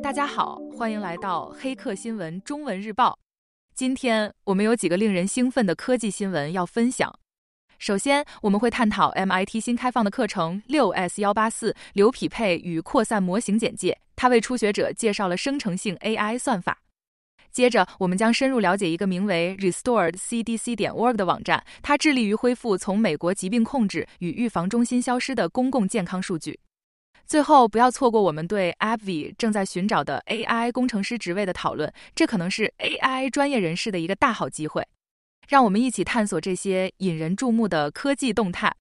大家好，欢迎来到黑客新闻中文日报。今天我们有几个令人兴奋的科技新闻要分享。首先，我们会探讨 MIT 新开放的课程 6S184 流匹配与扩散模型简介，它为初学者介绍了生成性 AI 算法。接着，我们将深入了解一个名为 restoredcdc.org 的网站，它致力于恢复从美国疾病控制与预防中心消失的公共健康数据。最后，不要错过我们对 AbbVie 正在寻找的 AI 工程师职位的讨论，这可能是 AI 专业人士的一个大好机会。让我们一起探索这些引人注目的科技动态。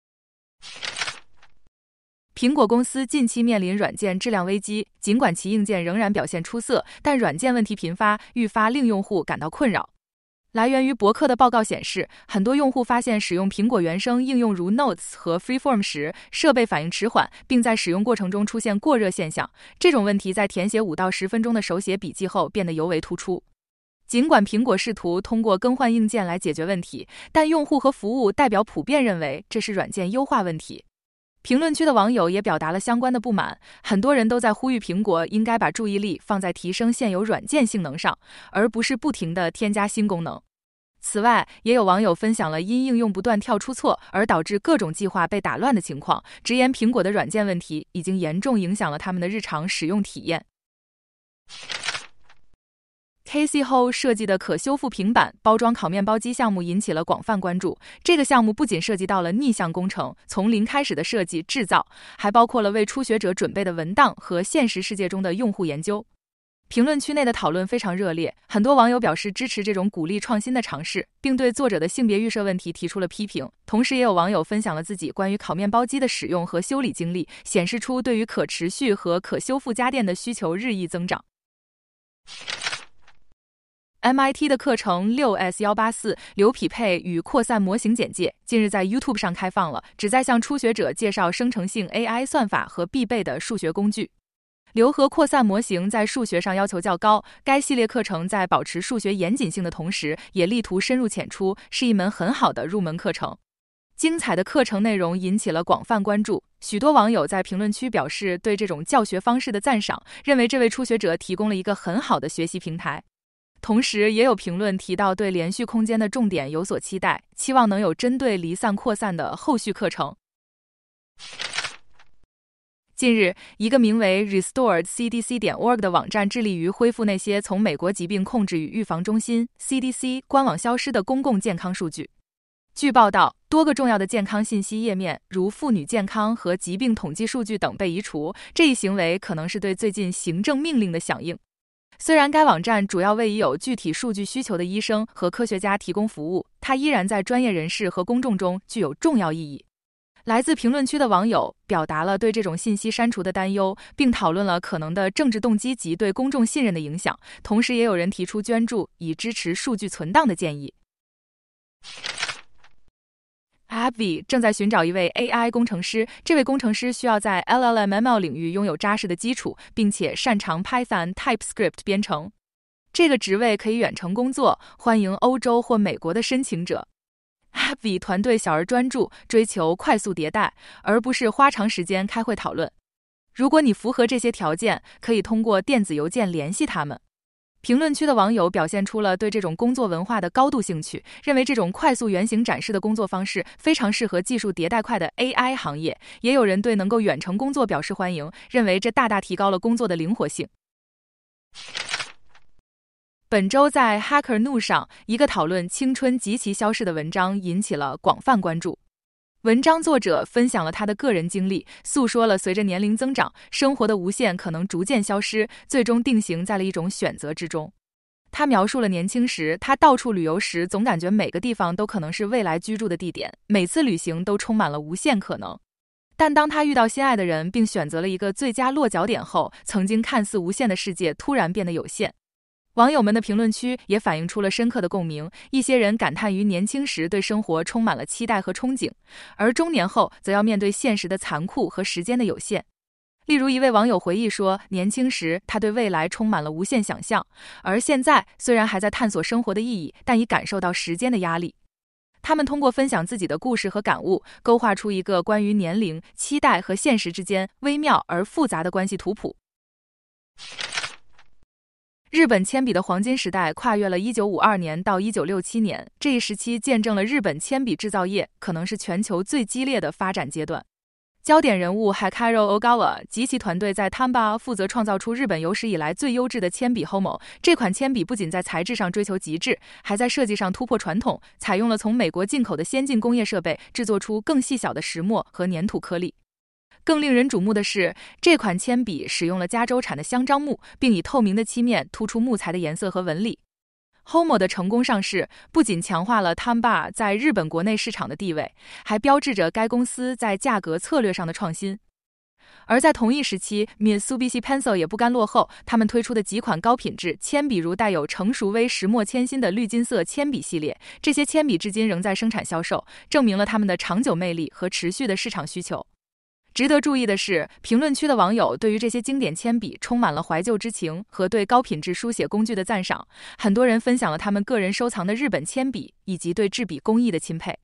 苹果公司近期面临软件质量危机，尽管其硬件仍然表现出色，但软件问题频发，愈发令用户感到困扰。来源于博客的报告显示，很多用户发现使用苹果原生应用如 Notes 和 Freeform 时，设备反应迟缓，并在使用过程中出现过热现象。这种问题在填写5到10分钟的手写笔记后变得尤为突出。尽管苹果试图通过更换硬件来解决问题，但用户和服务代表普遍认为这是软件优化问题。评论区的网友也表达了相关的不满，很多人都在呼吁苹果应该把注意力放在提升现有软件性能上，而不是不停地添加新功能。此外，也有网友分享了因应用不断跳出错而导致各种计划被打乱的情况，直言苹果的软件问题已经严重影响了他们的日常使用体验。Casey Ho 设计的可修复平板包装烤面包机项目引起了广泛关注。这个项目不仅涉及到了逆向工程，从零开始的设计制造，还包括了为初学者准备的文档和现实世界中的用户研究。评论区内的讨论非常热烈，很多网友表示支持这种鼓励创新的尝试，并对作者的性别预设问题提出了批评。同时，也有网友分享了自己关于烤面包机的使用和修理经历，显示出对于可持续和可修复家电的需求日益增长。MIT 的课程 6S184 流匹配与扩散模型简介近日在 YouTube 上开放了，旨在向初学者介绍生成性 AI 算法和必备的数学工具。流和扩散模型在数学上要求较高，该系列课程在保持数学严谨性的同时，也力图深入浅出，是一门很好的入门课程。精彩的课程内容引起了广泛关注，许多网友在评论区表示对这种教学方式的赞赏，认为这位初学者提供了一个很好的学习平台。同时，也有评论提到对连续空间的重点有所期待，期望能有针对离散扩散的后续课程。近日，一个名为 restoredcdc.org 的网站致力于恢复那些从美国疾病控制与预防中心 CDC 官网消失的公共健康数据。据报道，多个重要的健康信息页面，如妇女健康和疾病统计数据等被移除，这一行为可能是对最近行政命令的响应。虽然该网站主要为已有具体数据需求的医生和科学家提供服务，它依然在专业人士和公众中具有重要意义。来自评论区的网友表达了对这种信息删除的担忧，并讨论了可能的政治动机及对公众信任的影响，同时也有人提出捐助以支持数据存档的建议。AbbVie 正在寻找一位 AI 工程师，这位工程师需要在 LLM-ML 领域拥有扎实的基础，并且擅长 Python、TypeScript 编程。这个职位可以远程工作，欢迎欧洲或美国的申请者。AbbVie 团队小而专注，追求快速迭代，而不是花长时间开会讨论。如果你符合这些条件，可以通过电子邮件联系他们。评论区的网友表现出了对这种工作文化的高度兴趣，认为这种快速原型展示的工作方式非常适合技术迭代快的 AI 行业。也有人对能够远程工作表示欢迎，认为这大大提高了工作的灵活性。本周在 Hacker News 上，一个讨论青春及其消逝的文章引起了广泛关注。文章作者分享了他的个人经历，诉说了随着年龄增长，生活的无限可能逐渐消失，最终定型在了一种选择之中。他描述了年轻时，他到处旅游时，总感觉每个地方都可能是未来居住的地点，每次旅行都充满了无限可能。但当他遇到心爱的人，并选择了一个最佳落脚点后，曾经看似无限的世界突然变得有限。网友们的评论区也反映出了深刻的共鸣，一些人感叹于年轻时对生活充满了期待和憧憬，而中年后则要面对现实的残酷和时间的有限。例如，一位网友回忆说，年轻时他对未来充满了无限想象，而现在虽然还在探索生活的意义，但已感受到时间的压力。他们通过分享自己的故事和感悟，勾画出一个关于年龄、期待和现实之间微妙而复杂的关系图谱。 日本铅笔的黄金时代跨越了1952年到1967年，这一时期见证了日本铅笔制造业可能是全球最激烈的发展阶段。焦点人物 Hikaru Ogawa 及其团队在 Tamba 负责创造出日本有史以来最优质的铅笔 Homo。这款铅笔不仅在材质上追求极致，还在设计上突破传统，采用了从美国进口的先进工业设备，制作出更细小的石墨和粘土颗粒。更令人瞩目的是，这款铅笔使用了加州产的香樟木，并以透明的漆面突出木材的颜色和纹理。Homo 的成功上市，不仅强化了 Tamba 在日本国内市场的地位，还标志着该公司在价格策略上的创新。而在同一时期 ，Mitsubishi Pencil 也不甘落后，他们推出的几款高品质铅笔如带有成熟微石墨铅芯的绿金色铅笔系列，这些铅笔至今仍在生产销售，证明了他们的长久魅力和持续的市场需求。值得注意的是，评论区的网友对于这些经典铅笔充满了怀旧之情和对高品质书写工具的赞赏。很多人分享了他们个人收藏的日本铅笔，以及对制笔工艺的钦佩。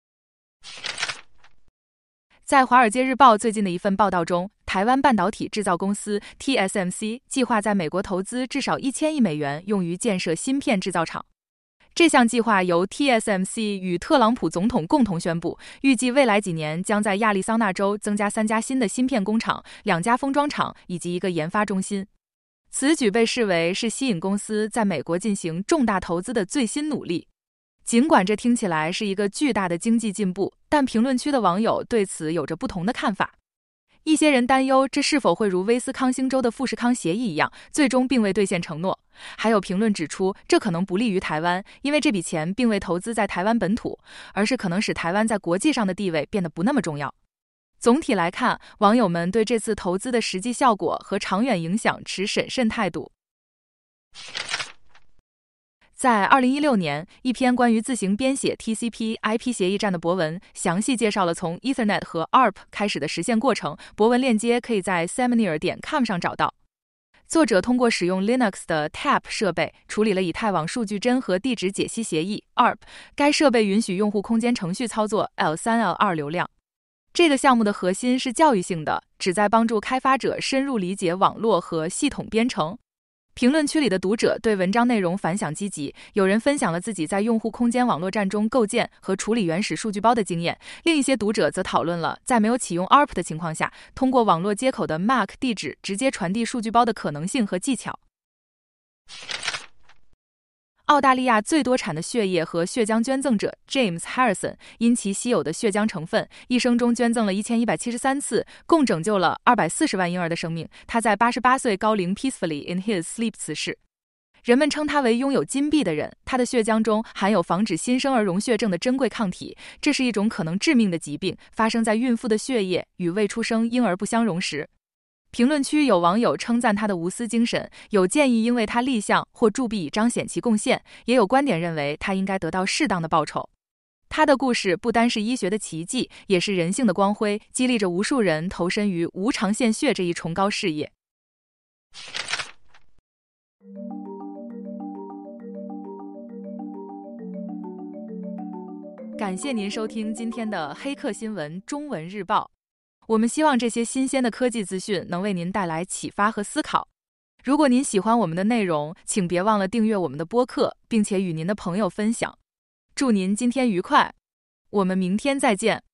在《华尔街日报》最近的一份报道中，台湾半导体制造公司 TSMC 计划在美国投资至少1000亿美元，用于建设芯片制造厂。这项计划由 TSMC 与特朗普总统共同宣布，预计未来几年将在亚利桑那州增加3家新的芯片工厂、2家封装厂以及1个研发中心。此举被视为是吸引公司在美国进行重大投资的最新努力。尽管这听起来是一个巨大的经济进步，但评论区的网友对此有着不同的看法。一些人担忧这是否会如威斯康星州的富士康协议一样，最终并未兑现承诺。还有评论指出，这可能不利于台湾，因为这笔钱并未投资在台湾本土，而是可能使台湾在国际上的地位变得不那么重要。总体来看，网友们对这次投资的实际效果和长远影响持审慎态度。在2016年，一篇关于自行编写 TCP/IP 协议站的博文，详细介绍了从 Ethernet 和 ARP 开始的实现过程。博文链接可以在 Seminary.com 上找到。作者通过使用 Linux 的 TAP 设备处理了以太网数据帧和地址解析协议 ARP。该设备允许用户空间程序操作 L3、L2 流量。这个项目的核心是教育性的，旨在帮助开发者深入理解网络和系统编程。评论区里的读者对文章内容反响积极，有人分享了自己在用户空间网络站中构建和处理原始数据包的经验，另一些读者则讨论了在没有启用 ARP 的情况下，通过网络接口的 MAC 地址直接传递数据包的可能性和技巧。澳大利亚最多产的血液和血浆捐赠者 James Harrison 因其稀有的血浆成分，一生中捐赠了1173次，共拯救了240万婴儿的生命。他在88岁高龄 peacefully in his sleep 辞世。人们称他为拥有金币的人，他的血浆中含有防止新生儿溶血症的珍贵抗体，这是一种可能致命的疾病，发生在孕妇的血液与未出生婴儿不相容时。评论区有网友称赞他的无私精神，有建议因为他立项或铸币以彰显其贡献，也有观点认为他应该得到适当的报酬。他的故事不单是医学的奇迹，也是人性的光辉，激励着无数人投身于无偿献血这一崇高事业。感谢您收听今天的黑客新闻中文日报。我们希望这些新鲜的科技资讯能为您带来启发和思考。如果您喜欢我们的内容，请别忘了订阅我们的播客，并且与您的朋友分享。祝您今天愉快，我们明天再见。